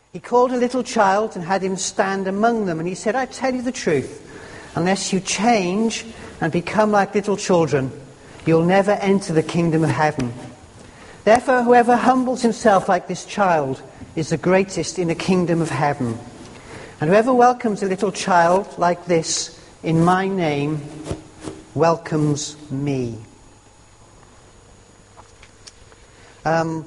He called a little child and had him stand among them, and he said, I tell you the truth, unless you change and become like little children, you'll never enter the kingdom of heaven. Therefore, whoever humbles himself like this child is the greatest in the kingdom of heaven. And whoever welcomes a little child like this in my name welcomes me. I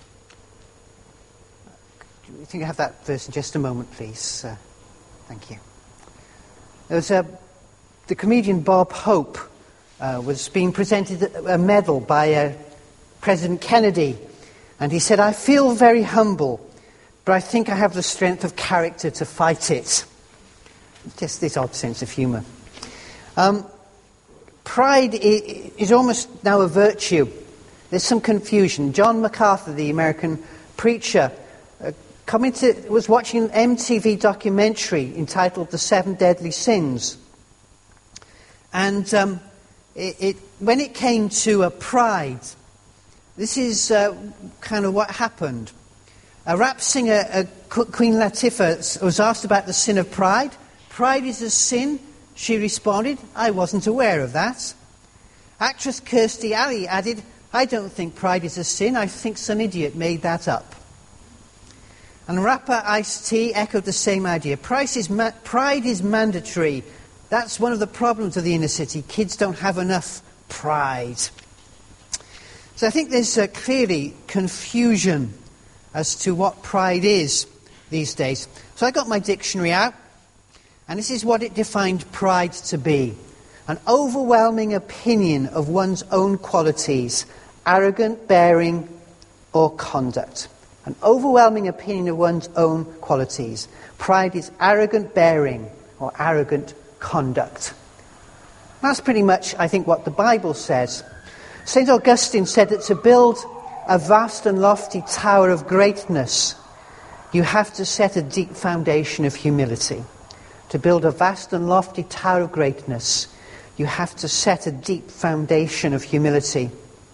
think I have that verse in just a moment, please. Thank you. There was the comedian Bob Hope was being presented a medal by President Kennedy, and he said, I feel very humble, but I think I have the strength of character to fight it. Just this odd sense of humour. Pride is almost now a virtue. There's some confusion. John MacArthur, the American preacher, was watching an MTV documentary entitled The Seven Deadly Sins. And when it came to pride, this is kind of what happened. A rap singer, Queen Latifah, was asked about the sin of pride. Pride is a sin. She responded, I wasn't aware of that. Actress Kirstie Alley added, I don't think pride is a sin. I think some idiot made that up. And rapper Ice-T echoed the same idea. Pride is mandatory. That's one of the problems of the inner city. Kids don't have enough pride. So I think there's clearly confusion as to what pride is these days. So I got my dictionary out, and this is what it defined pride to be. An overwhelming opinion of one's own qualities, arrogant bearing or conduct. An overwhelming opinion of one's own qualities. Pride is arrogant bearing or arrogant conduct. That's pretty much, I think, what the Bible says. St. Augustine said that to build a vast and lofty tower of greatness, you have to set a deep foundation of humility. To build a vast and lofty tower of greatness, you have to set a deep foundation of humility.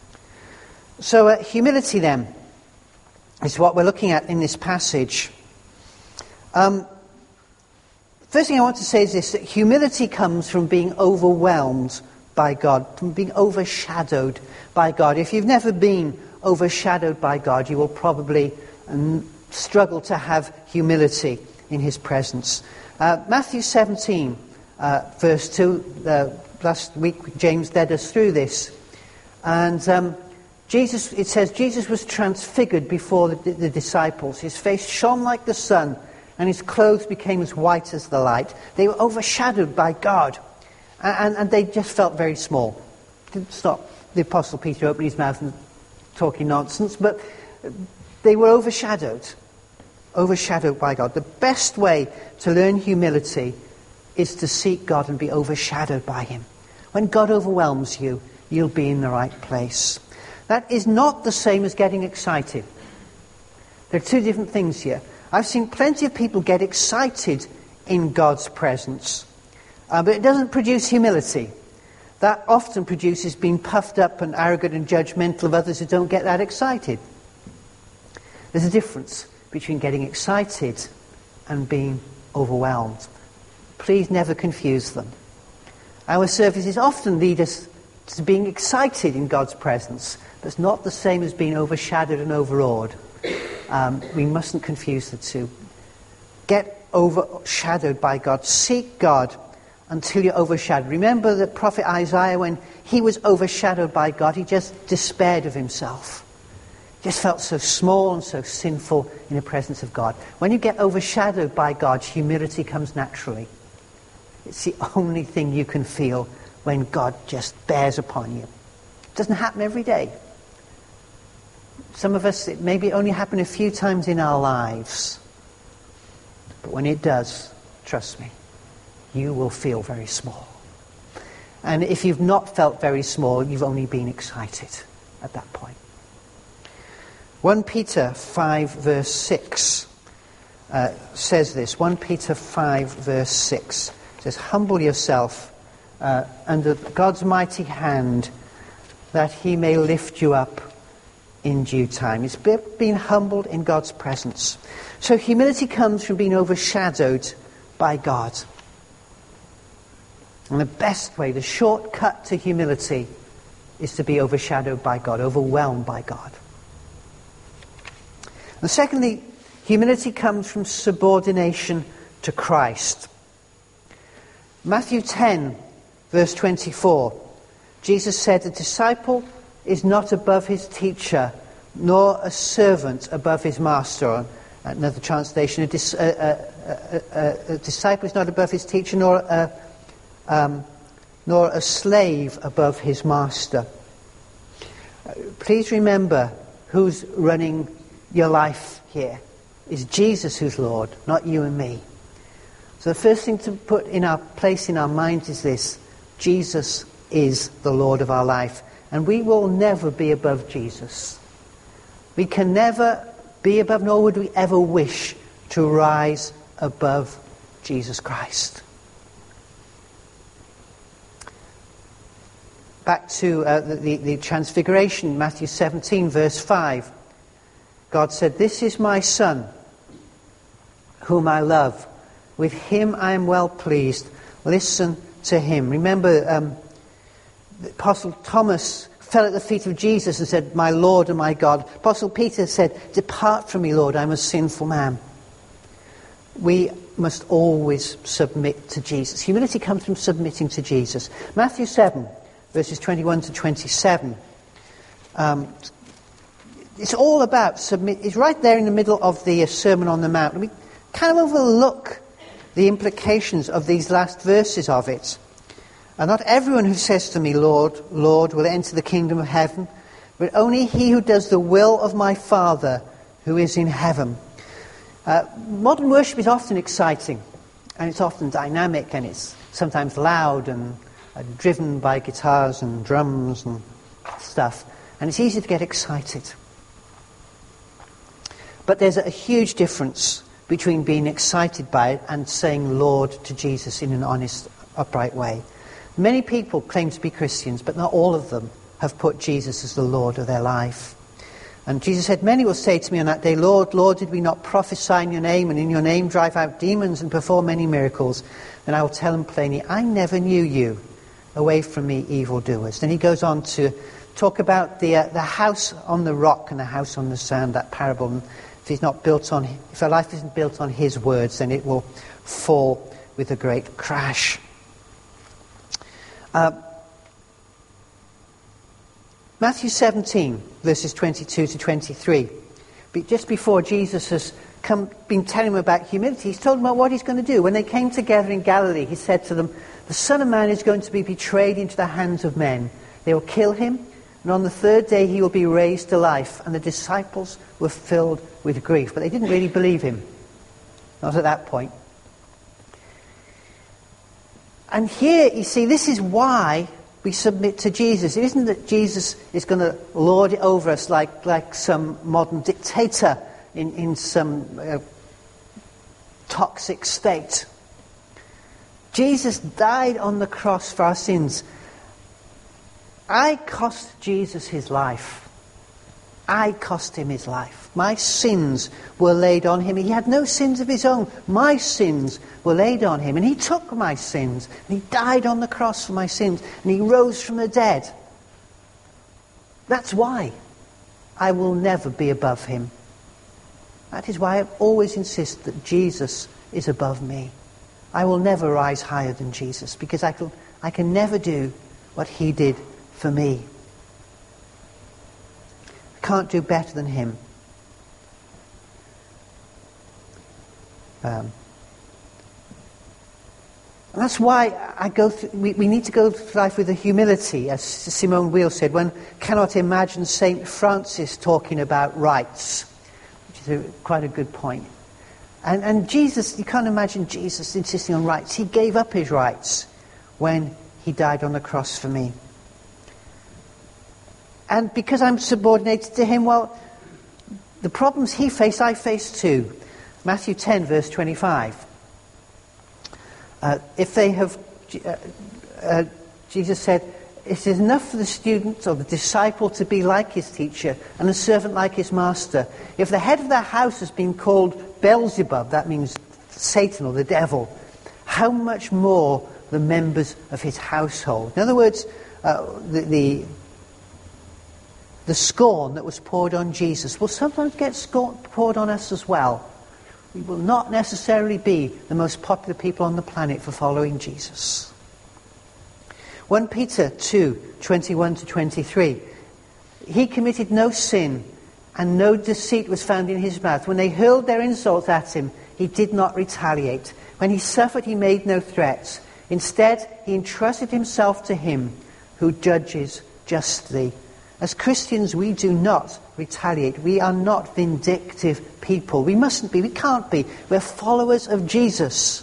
So humility, then, is what we're looking at in this passage. First thing I want to say is this, that humility comes from being overwhelmed by God, from being overshadowed by God. If you've never been overshadowed by God, you will probably struggle to have humility in his presence. Matthew 17, verse 2, last week James led us through this. And it says, Jesus was transfigured before the disciples. His face shone like the sun, and his clothes became as white as the light. They were overshadowed by God, and they just felt very small. Didn't stop the Apostle Peter opening his mouth and talking nonsense, but they were overshadowed by God. The best way to learn humility is to seek God and be overshadowed by him. When God overwhelms you, you'll be in the right place. That is not the same as getting excited. There are two different things here. I've seen plenty of people get excited in God's presence, but it doesn't produce humility. That often produces being puffed up and arrogant and judgmental of others who don't get that excited. There's a difference between getting excited and being overwhelmed. Please never confuse them. Our services often lead us to being excited in God's presence, but it's not the same as being overshadowed and overawed. We mustn't confuse the two. Get overshadowed by God. Seek God until you're overshadowed. Remember the prophet Isaiah, when he was overshadowed by God, he just despaired of himself. Just felt so small and so sinful in the presence of God. When you get overshadowed by God, humility comes naturally. It's the only thing you can feel when God just bears upon you. It doesn't happen every day. Some of us, it maybe only happen a few times in our lives. But when it does, trust me, you will feel very small. And if you've not felt very small, you've only been excited at that point. 1 Peter 5 verse 6 says this. 1 Peter 5 verse 6 says, humble yourself under God's mighty hand, that he may lift you up in due time. It's being humbled in God's presence. So humility comes from being overshadowed by God. And the best way, the shortcut to humility, is to be overshadowed by God, overwhelmed by God. And secondly, humility comes from subordination to Christ. Matthew 10, verse 24, Jesus said, "The disciple is not above his teacher, nor a servant above his master." Or another translation, a disciple is not above his teacher, nor a slave above his master. Please remember who's running your life here. It's Jesus who's Lord, not you and me. So the first thing to put in our place in our minds is this: Jesus is the Lord of our life. And we will never be above Jesus. We can never be above, nor would we ever wish to rise above Jesus Christ. Back to the Transfiguration, Matthew 17, verse 5. God said, "This is my Son, whom I love. With him I am well pleased. Listen to him." Remember, the Apostle Thomas fell at the feet of Jesus and said, "My Lord and my God." Apostle Peter said, "Depart from me, Lord, I'm a sinful man." We must always submit to Jesus. Humility comes from submitting to Jesus. Matthew 7, verses 21 to 27. It's all about submit. It's right there in the middle of the Sermon on the Mount. We kind of overlook the implications of these last verses of it. "And not everyone who says to me, 'Lord, Lord,' will enter the kingdom of heaven, but only he who does the will of my Father who is in heaven." Modern worship is often exciting, and it's often dynamic, and it's sometimes loud and driven by guitars and drums and stuff. And it's easy to get excited. But there's a huge difference between being excited by it and saying Lord to Jesus in an honest, upright way. Many people claim to be Christians, but not all of them have put Jesus as the Lord of their life. And Jesus said, "Many will say to me on that day, 'Lord, Lord, did we not prophesy in your name, and in your name drive out demons and perform many miracles?' And I will tell them plainly, 'I never knew you. Away from me, evildoers.'" Then he goes on to talk about the house on the rock and the house on the sand, that parable. And if our life isn't built on his words, then it will fall with a great crash. Matthew 17, verses 22 to 23. Just before Jesus has been telling them about humility, he's told them about what he's going to do. When they came together in Galilee, he said to them, "The Son of Man is going to be betrayed into the hands of men. They will kill him, and on the third day he will be raised to life." And the disciples were filled with grief. But they didn't really believe him. Not at that point. And here, you see, this is why we submit to Jesus. It isn't that Jesus is going to lord it over us like some modern dictator in some toxic state. Jesus died on the cross for our sins. I cost Jesus his life. I cost him his life. My sins were laid on him. He had no sins of his own. My sins were laid on him. And he took my sins. And he died on the cross for my sins. And he rose from the dead. That's why I will never be above him. That is why I always insist that Jesus is above me. I will never rise higher than Jesus, because I can never do what he did for me. I can't do better than him. And that's why we need to go through life with a humility, as Simone Weil said. One cannot imagine St. Francis talking about rights, which is quite a good point. And Jesus, you can't imagine Jesus insisting on rights. He gave up his rights when he died on the cross for me. And because I'm subordinated to him, well, the problems he faced, I face too. Matthew 10, verse 25. Jesus said, it is enough for the student or the disciple to be like his teacher and the servant like his master. If the head of their house has been called Beelzebub, that means Satan or the devil, how much more the members of his household? In other words, the scorn that was poured on Jesus will sometimes get poured on us as well. We will not necessarily be the most popular people on the planet for following Jesus. 1 Peter 2:21-23. He committed no sin, and no deceit was found in his mouth. When they hurled their insults at him, he did not retaliate. When he suffered, he made no threats. Instead, he entrusted himself to him who judges justly. As Christians, we do not retaliate. We are not vindictive people. We mustn't be. We can't be. We're followers of Jesus.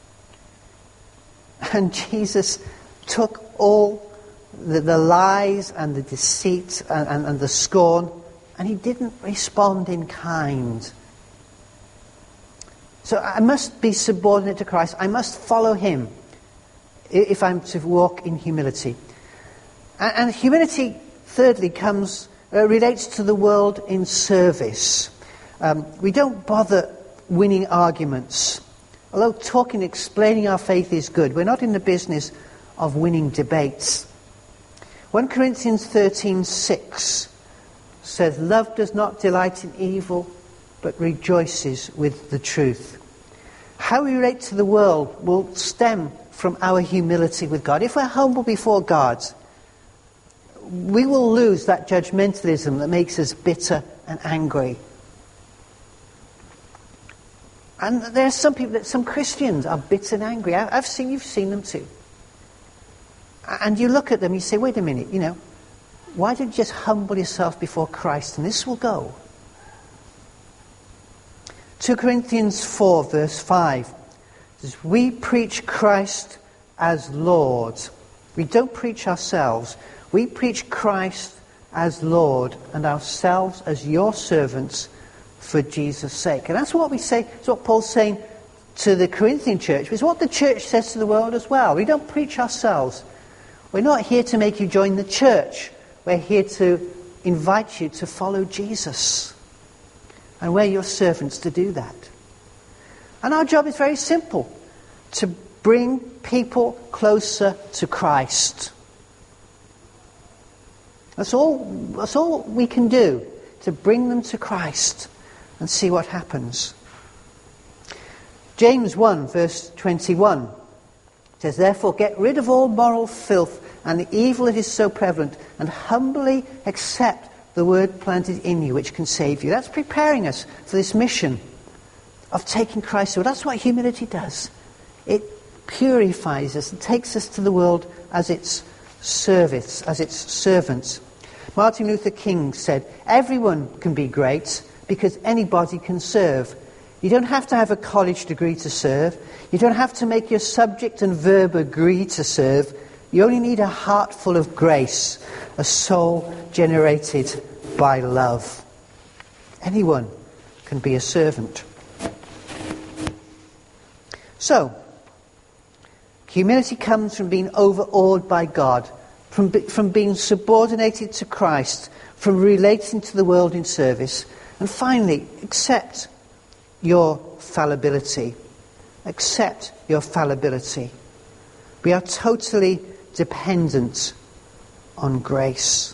And Jesus took all the lies and the deceit and the scorn, and he didn't respond in kind. So I must be subordinate to Christ. I must follow him if I'm to walk in humility. And humility, thirdly, relates to the world in service. We don't bother winning arguments. Although talking, explaining our faith is good, we're not in the business of winning debates. 1 Corinthians 13:6 says, "Love does not delight in evil, but rejoices with the truth." How we relate to the world will stem from our humility with God. If we're humble before God, we will lose that judgmentalism that makes us bitter and angry. And there are some people, some Christians are bitter and angry. You've seen them too. And you look at them, you say, wait a minute, why don't you just humble yourself before Christ and this will go? 2 Corinthians 4 verse 5 says, "We preach Christ as Lord." We don't preach ourselves. We preach Christ as Lord and ourselves as your servants for Jesus' sake. And that's what we say, it's what Paul's saying to the Corinthian church. It's what the church says to the world as well. We don't preach ourselves. We're not here to make you join the church. We're here to invite you to follow Jesus. And we're your servants to do that. And our job is very simple. To bring people closer to Christ. That's all we can do. To bring them to Christ. And see what happens. James 1 verse 21 says, "Therefore get rid of all moral filth and the evil that is so prevalent, and humbly accept the word planted in you, which can save you." That's preparing us for this mission of taking Christ to. That's what humility does. It purifies us and takes us to the world as its service, as its servants. Martin Luther King said, "Everyone can be great because anybody can serve. You don't have to have a college degree to serve. You don't have to make your subject and verb agree to serve. You only need a heart full of grace, a soul generated by love." Anyone can be a servant. So, humility comes from being overawed by God, from being subordinated to Christ, from relating to the world in service. And finally, accept your fallibility. Accept your fallibility. We are totally dependent on grace.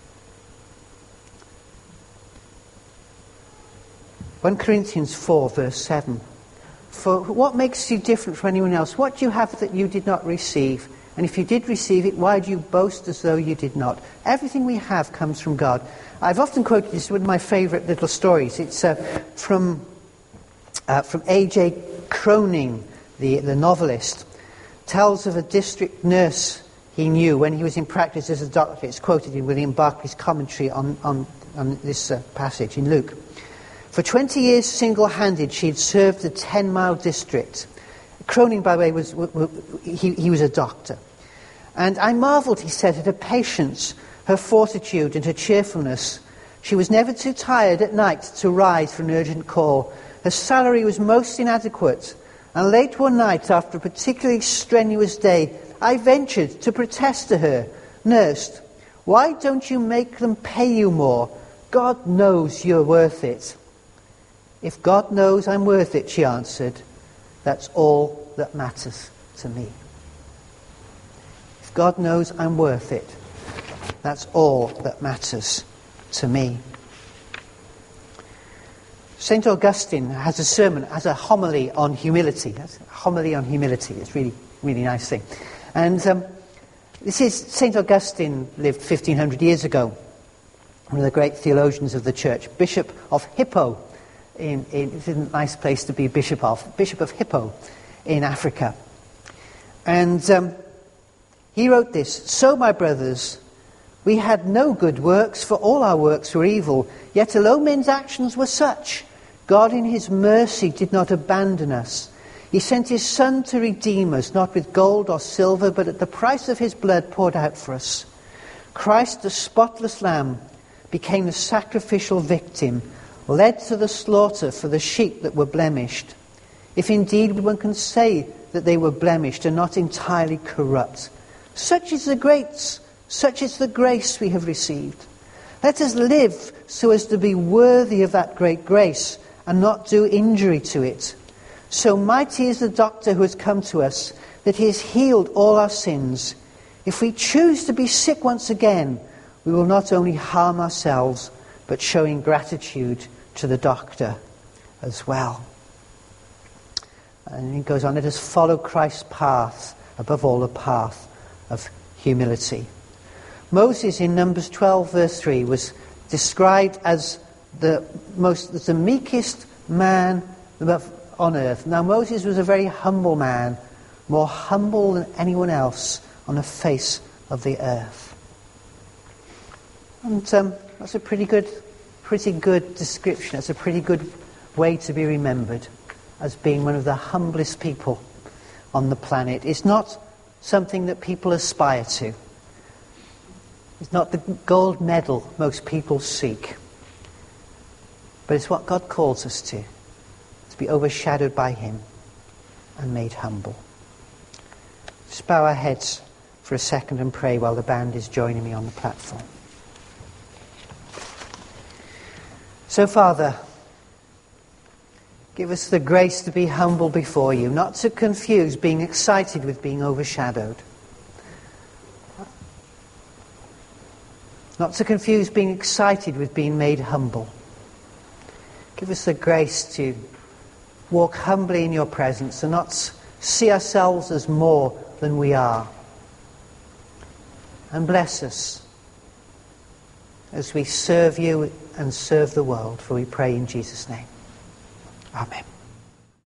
1 Corinthians 4 verse 7. "For what makes you different from anyone else? What do you have that you did not receive? And if you did receive it, why do you boast as though you did not?" Everything we have comes from God. I've often quoted this, one of my favourite little stories. It's from A.J. Cronin, the novelist. Tells of a district nurse he knew when he was in practice as a doctor. It's quoted in William Barclay's commentary on this passage in Luke. "For 20 years single-handed she had served the 10-mile district." Cronin, by the way, he was a doctor. "And I marvelled," he said, "at her patience, her fortitude and her cheerfulness. She was never too tired at night to rise for an urgent call. Her salary was most inadequate. And late one night, after a particularly strenuous day, I ventured to protest to her nursed. Why don't you make them pay you more? God knows you're worth it. If God knows I'm worth it, she answered, that's all that matters to me. If God knows I'm worth it, that's all that matters to me. St. Augustine has a sermon, has a homily on humility. That's a homily on humility. It's really, really nice thing. And this is, St. Augustine lived 1,500 years ago. One of the great theologians of the church. Bishop of Hippo. It's a nice place to be Bishop of Hippo in Africa. And he wrote this, "So, my brothers, we had no good works, for all our works were evil. Yet although men's actions were such, God in his mercy did not abandon us. He sent his Son to redeem us, not with gold or silver, but at the price of his blood poured out for us. Christ, the spotless Lamb, became the sacrificial victim, led to the slaughter for the sheep that were blemished. If indeed one can say that they were blemished and not entirely corrupt. Such is the grace we have received. Let us live so as to be worthy of that great grace and not do injury to it. So mighty is the doctor who has come to us, that he has healed all our sins. If we choose to be sick once again, we will not only harm ourselves, but show ingratitude to the doctor as well." And he goes on, let us follow Christ's path, above all the path of humility. Moses in Numbers 12 verse 3 was described as the meekest man on earth. Now Moses was a very humble man, more humble than anyone else on the face of the earth. And that's a pretty good description. It's a pretty good way to be remembered as being one of the humblest people on the planet. It's not something that people aspire to. It's not the gold medal most people seek. But it's what God calls us to be overshadowed by him and made humble. Just bow our heads for a second and pray while the band is joining me on the platform. So, Father, give us the grace to be humble before you, not to confuse being excited with being overshadowed. Not to confuse being excited with being made humble. Give us the grace to walk humbly in your presence and not see ourselves as more than we are. And bless us as we serve you and serve the world, for we pray in Jesus' name. Amen.